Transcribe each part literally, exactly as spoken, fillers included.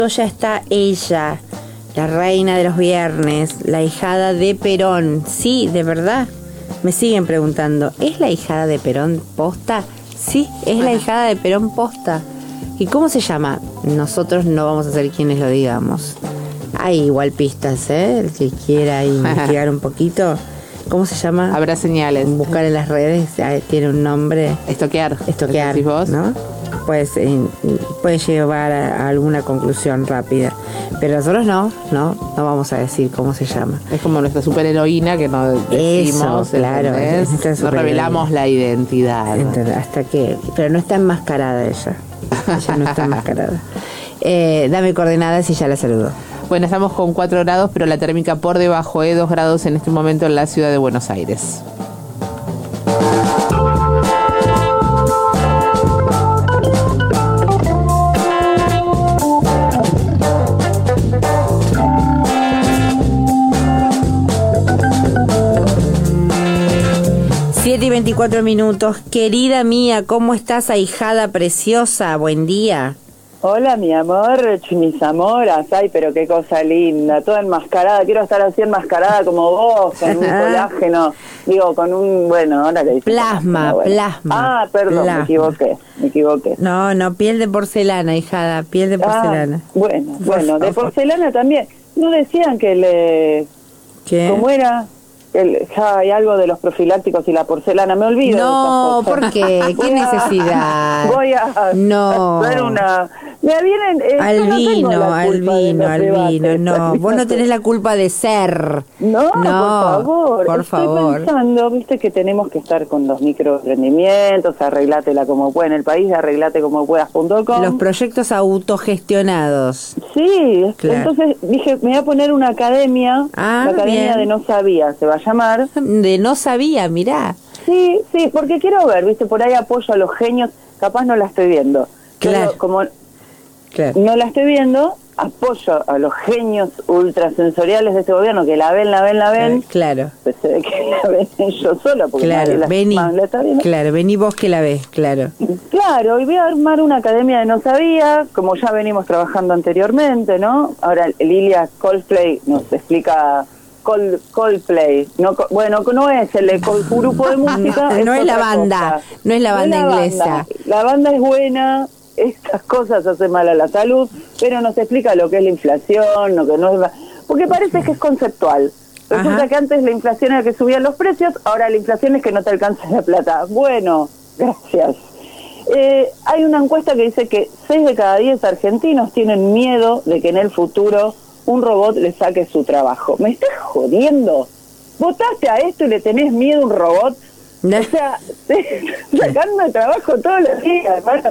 Ya está ella, la reina de los viernes, la ahijada de Perón. Sí, de verdad. Me siguen preguntando, ¿es la ahijada de Perón posta? Sí, es la ahijada de Perón posta. ¿Y cómo se llama? Nosotros no vamos a ser quienes lo digamos. Hay igual pistas, ¿eh? El que quiera investigar un poquito. ¿Cómo se llama? Habrá señales. Buscar en las redes, tiene un nombre. Estoquear. Estoquear, ¿Decís vos? ¿no? Pues eh, puede llevar a, a alguna conclusión rápida. Pero nosotros no, no, no vamos a decir cómo se llama. Es como nuestra superheroína que no decimos, eso, claro, es no revelamos la identidad. ¿Entendés? Hasta que, pero no está enmascarada ella. Ella no está enmascarada. Eh, dame coordenadas y ya la saludo. Bueno, estamos con cuatro grados, pero la térmica por debajo de dos grados en este momento en la ciudad de Buenos Aires. siete y veinticuatro minutos. Querida mía, ¿cómo estás, ahijada preciosa? Buen día. Hola, mi amor, mis amoras. Ay, pero qué cosa linda, toda enmascarada. Quiero estar así enmascarada como vos, con un colágeno. Digo, con un, bueno, ahora le dicen Plasma, bueno. plasma. Ah, perdón, plasma. me equivoqué, me equivoqué. No, no, piel de porcelana, hijada, piel de porcelana. Ah, bueno, bueno, de porcelana también. ¿No decían que le... ¿Qué? ¿Cómo era? El, ja, hay algo de los profilácticos y la porcelana, me olvido. No, ¿por qué? ¿Qué necesidad? Voy a no. hacer una... Me vienen, eh, al no vino, al vino, al vino, no. Vos no tenés la culpa de ser. No, no, por favor. Por Estoy favor. pensando, viste que tenemos que estar con los microemprendimientos, arreglátela como pueda en el país, arreglate como puedas punto com. Los proyectos autogestionados. Sí, claro. Entonces dije, me voy a poner una academia, ah, la academia bien. de No Sabía, se va a llamar. De No Sabía, mirá. Sí, sí, porque quiero ver, viste, por ahí apoyo a los genios, capaz no la estoy viendo. Claro. Pero como claro. no la estoy viendo, apoyo a los genios ultrasensoriales de este gobierno que la ven, la ven, la ven. Claro. Pues se ve que la ven yo sola, porque claro, la, vení, la, la está viendo. Claro, vení vos que la ves, claro. Claro, y voy a armar una academia de No Sabía, como ya venimos trabajando anteriormente, ¿no? Ahora Lilia Coldplay nos explica... Cold, Coldplay, no, bueno, no es el, el grupo de música. no, es no es la banda, cosa. no es la banda no inglesa. La banda. la banda es buena, estas cosas hacen mal a la salud, pero nos explica lo que es la inflación, lo que no es, porque parece que es conceptual. Resulta Ajá. que antes la inflación era que subían los precios, ahora la inflación es que no te alcanza la plata. Bueno, gracias. Eh, hay una encuesta que dice que seis de cada diez argentinos tienen miedo de que en el futuro un robot le saque su trabajo. ¿Me estás jodiendo? ¿Votaste a esto y le tenés miedo a un robot? No. O sea, sacando el trabajo todos los días, hermano.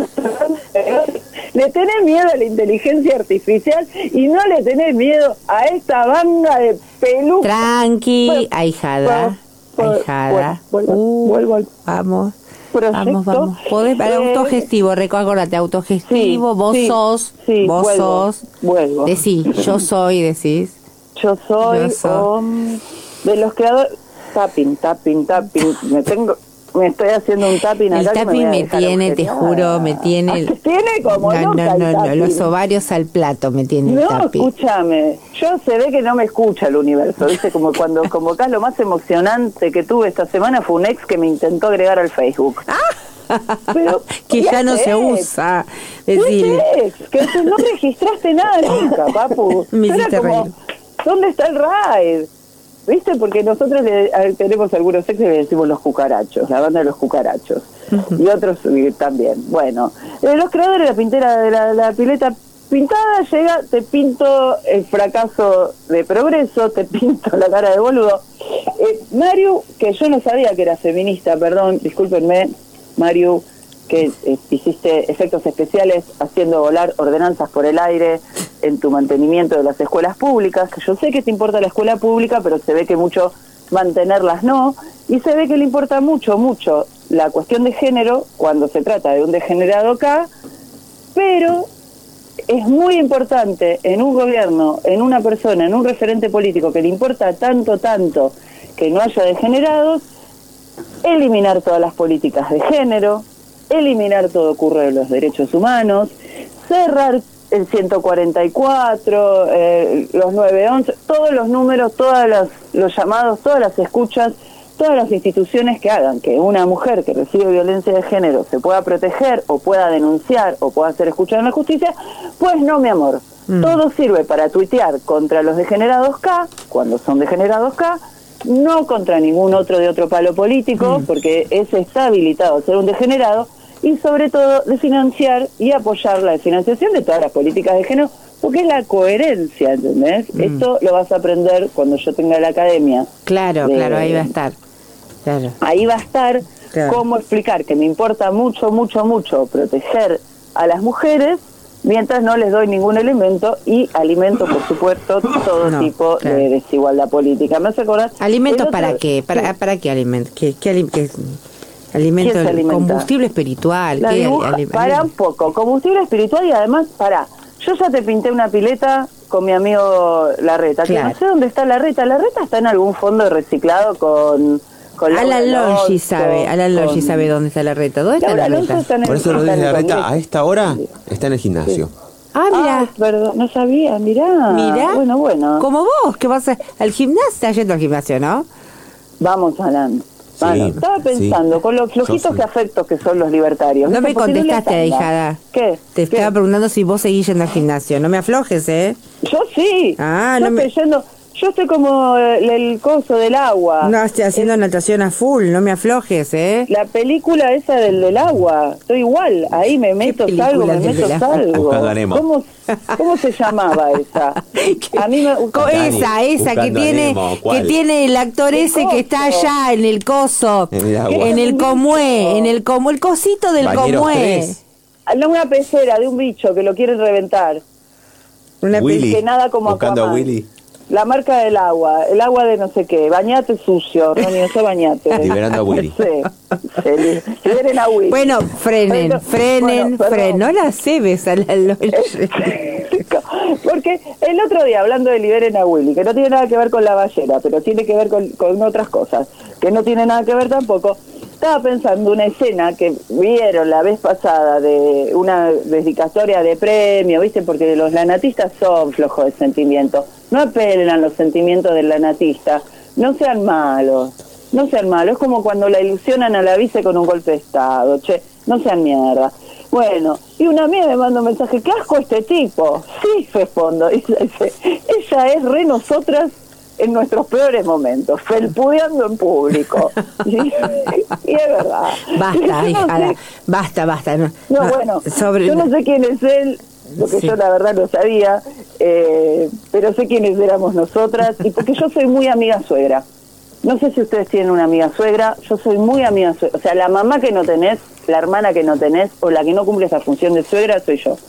Le tenés miedo a la inteligencia artificial y no le tenés miedo a esta banda de pelucas. Tranqui, pues, ahijada, pues, ahijada. Pues, vuelvo, uh, vuelvo al vamos. Proyecto. Vamos, vamos. Podés, para eh, autogestivo, acordate, autogestivo, sí, vos sí, sos, sí, vos vuelvo, sos. Vuelvo. Decís, yo soy, decís. Yo soy, yo soy. Um, de los creadores, tapping, tapping, tapping, me tengo, me estoy haciendo un tapping acá. El tapping me, me tiene, te juro, me tiene. El... tiene como no, loca no, no, el no, los ovarios al plato me tiene no, el tapping. No, escúchame, yo se ve que no me escucha el universo, ¿viste? Como cuando convocás, lo más emocionante que tuve esta semana fue un ex que me intentó agregar al Facebook. ¡Ah! Pero, que ya no se usa. Decirle. Es, que no registraste nada nunca, papu. Me hiciste como, reír. ¿dónde está el raid? ¿Viste? Porque nosotros le, a, tenemos algunos ex que le decimos los cucarachos, la banda de los cucarachos. Uh-huh. Y otros y, también. Bueno, eh, los creadores de la pintera de la, la pileta pintada llega, te pinto el fracaso de Progreso, te pinto la cara de boludo. Eh, Mario, que yo no sabía que era feminista, perdón, discúlpenme, Mario, que eh, hiciste efectos especiales haciendo volar ordenanzas por el aire en tu mantenimiento de las escuelas públicas, que yo sé que te importa la escuela pública, pero se ve que mucho mantenerlas no, y se ve que le importa mucho, mucho la cuestión de género cuando se trata de un degenerado acá, pero es muy importante en un gobierno, en una persona, en un referente político que le importa tanto, tanto que no haya degenerados, eliminar todas las políticas de género, eliminar todo curro de los derechos humanos, cerrar el ciento cuarenta y cuatro, eh, los nueve once, todos los números, todos los llamados, todas las escuchas, todas las instituciones que hagan que una mujer que recibe violencia de género se pueda proteger o pueda denunciar o pueda ser escuchada en la justicia, pues no, mi amor. Mm. Todo sirve para tuitear contra los degenerados K, cuando son degenerados K, no contra ningún otro de otro palo político, mm. porque ese está habilitado a ser un degenerado, y sobre todo de financiar y apoyar la financiación de todas las políticas de género, porque es la coherencia, ¿entendés? Mm. Esto lo vas a aprender cuando yo tenga la academia. Claro, de, claro, ahí va a estar. Claro. Ahí va a estar claro. Cómo explicar que me importa mucho, mucho, mucho proteger a las mujeres mientras no les doy ningún elemento y alimento, por supuesto, todo no, tipo claro. de desigualdad política. ¿Me hace acordar? ¿Alimentos para qué? ¿Para, ¿Para qué alimento? ¿Qué, qué, alim qué alimento? ¿Combustible espiritual? La ¿Qué dibuja, alim para un poco, combustible espiritual y además, para, yo ya te pinté una pileta con mi amigo Larreta, claro. que no sé dónde está Larreta. Larreta está en algún fondo de reciclado con... Alan Longi sabe, Alan Longi sabe dónde está Larreta. ¿Dónde está Larreta? Por eso lo dice Larreta, a esta hora está en el gimnasio. Sí. Ah, mira. Ah, perdón, no sabía, mirá. Mirá. Bueno, bueno. Como vos, que vas a, al gimnasio, estás yendo al gimnasio, ¿no? Vamos, Alan. Sí, bueno, estaba pensando, sí. con los flojitos que afectos que son los libertarios. No me contestaste, no ahijada. ¿Qué? Te ¿Qué? estaba preguntando si vos seguís yendo al gimnasio. No me aflojes, ¿eh? Yo sí. Ah, yo no me... estoy yendo... Yo estoy como el, el coso del agua. No, estoy haciendo el, natación a full, no me aflojes, ¿eh? La película esa del del agua, estoy igual, ahí me meto, salgo, me meto, salgo. ¿Cómo, ¿Cómo se llamaba esa? A mí me esa, esa que tiene que tiene el actor el ese coso. Que está allá en el coso, en el, en el comue, en el como el cosito del comue. No, una pecera de un bicho que lo quieren reventar. Una Willy, que nada como buscando Aquaman. a Willy. La marca del agua, el agua de no sé qué, bañate sucio, Ronnie, no sé bañate. Liberando a Willy. Sí, sí, liberen a Willy. Bueno, frenen, bueno, frenen, bueno, frenen, no la cebes a la noche. Porque el otro día, hablando de liberen a Willy, que no tiene nada que ver con la ballena, pero tiene que ver con, con otras cosas, que no tiene nada que ver tampoco, estaba pensando una escena que vieron la vez pasada de una dedicatoria de premio, ¿viste? Porque los lanatistas son flojos de sentimiento. No apelen a los sentimientos del lanatista. No sean malos. No sean malos. Es como cuando la ilusionan a la vice con un golpe de estado. Che, no sean mierda. Bueno, y una amiga me manda un mensaje. ¿Qué asco este tipo? Sí, respondo. Y dice, ella es re nosotras en nuestros peores momentos, felpudeando en público. y, y es verdad. Basta, no hijada, sé, basta, basta. No, no bueno, sobre... yo no sé quién es él, porque sí. yo la verdad no sabía, eh, pero sé quiénes éramos nosotras, y porque yo soy muy amiga suegra. No sé si ustedes tienen una amiga suegra, yo soy muy amiga suegra. O sea, la mamá que no tenés, la hermana que no tenés, o la que no cumple esa función de suegra, soy yo.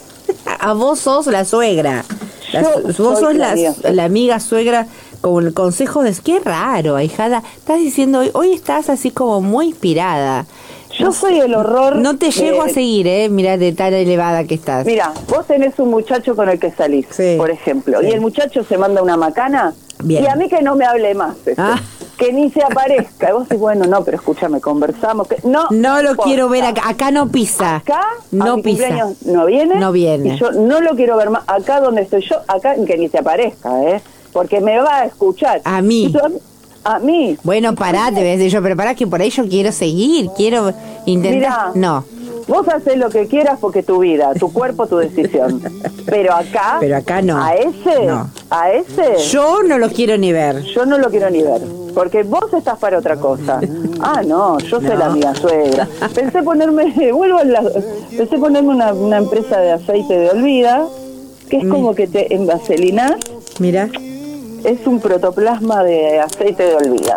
A vos sos la suegra. La, vos sos la, la, la amiga suegra con el consejo de... Qué raro, ahijada. Estás diciendo, hoy, hoy estás así como muy inspirada. Yo no, soy el horror... No te llego de, a seguir, ¿eh? Mirá, de tan elevada que estás. Mira, vos tenés un muchacho con el que salís, sí, por ejemplo, sí. y el muchacho se manda una macana, bien. Y a mí que no me hable más, este, ah. que ni se aparezca. Y vos decís, bueno, no, pero escúchame, conversamos. Que, no no lo importa. Quiero ver acá. Acá no pisa. Acá, no a mi pisa. cumpleaños no viene. No viene. Y yo no lo quiero ver más. Acá donde estoy yo, acá que ni se aparezca, ¿eh? Porque me va a escuchar. A mí. Yo, a mí. Bueno, pará, te voy a decir yo, pero pará que por ahí yo quiero seguir, quiero intentar. Mirá, no. Vos haces lo que quieras porque tu vida, tu cuerpo, tu decisión. Pero acá. Pero acá no. A ese. No. A ese. Yo no lo quiero ni ver. Yo no lo quiero ni ver. Porque vos estás para otra cosa. Ah, no, yo soy no. la amiga suegra. Pensé ponerme, vuelvo a la, pensé ponerme una, una empresa de aceite de olvida, que es como que te envaselinas. Mira. Es un protoplasma de aceite de olvida.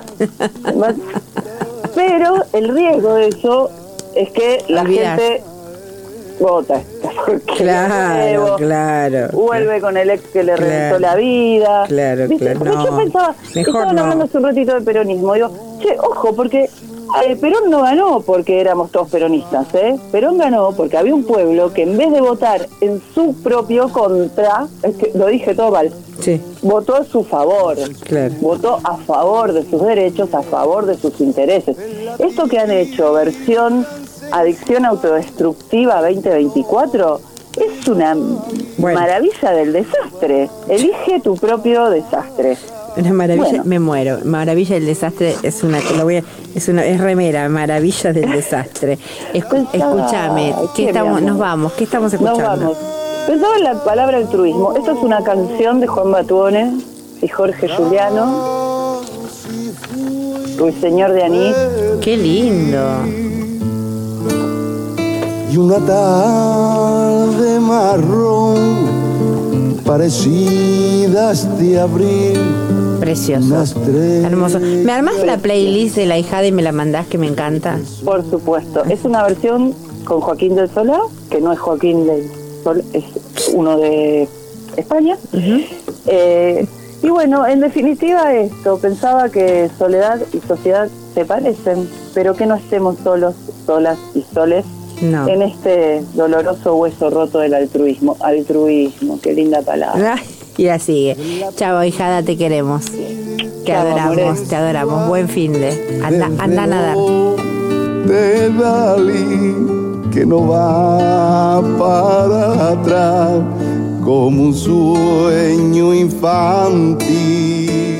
Pero el riesgo de eso es que la Olvidar. gente vota. Claro, claro. Vuelve claro, con el ex que le claro, reventó la vida. Claro, ¿viste? claro. Porque no, yo pensaba, estaban no. hablando hace un ratito de peronismo. Digo, che, ojo, porque eh, Perón no ganó porque éramos todos peronistas, ¿eh? Perón ganó porque había un pueblo que en vez de votar en su propio contra, es que lo dije todo mal, sí. votó a su favor, claro. votó a favor de sus derechos, a favor de sus intereses. Esto que han hecho, versión adicción autodestructiva veinte veinticuatro, es una Bueno. maravilla del desastre. Elige tu propio desastre. Una maravilla, Bueno. me muero. Maravilla del desastre es una, lo voy a- es una, es remera, maravilla del desastre. Escu- Pensaba- escúchame, Ay, ¿qué qué, estamos, mi nos amor. vamos, ¿qué estamos Nos escuchando? vamos. Pensaba en la palabra altruismo. Esto es una canción de Juan Batuone y Jorge Giuliano, Ruiseñor de Anís. Qué lindo. Y una tarde marrón parecida a este abril, Precioso. unas tres. Hermoso. ¿Me armás la playlist de la hijada y me la mandás, que me encanta? Por supuesto. Es una versión con Joaquín del Solá, que no es Joaquín del Solá, es uno de España. Eh, y bueno, en definitiva esto, pensaba que soledad y sociedad se parecen, pero que no estemos solos, solas y soles No. en este doloroso hueso roto del altruismo. Altruismo, qué linda palabra. Ay, y la sigue. Chao, hijada, te queremos. Te Chao, adoramos, amores. te adoramos. Buen fin de. Anda, anda a nadar. De Dalí, que no va para atrás como un sueño infantil.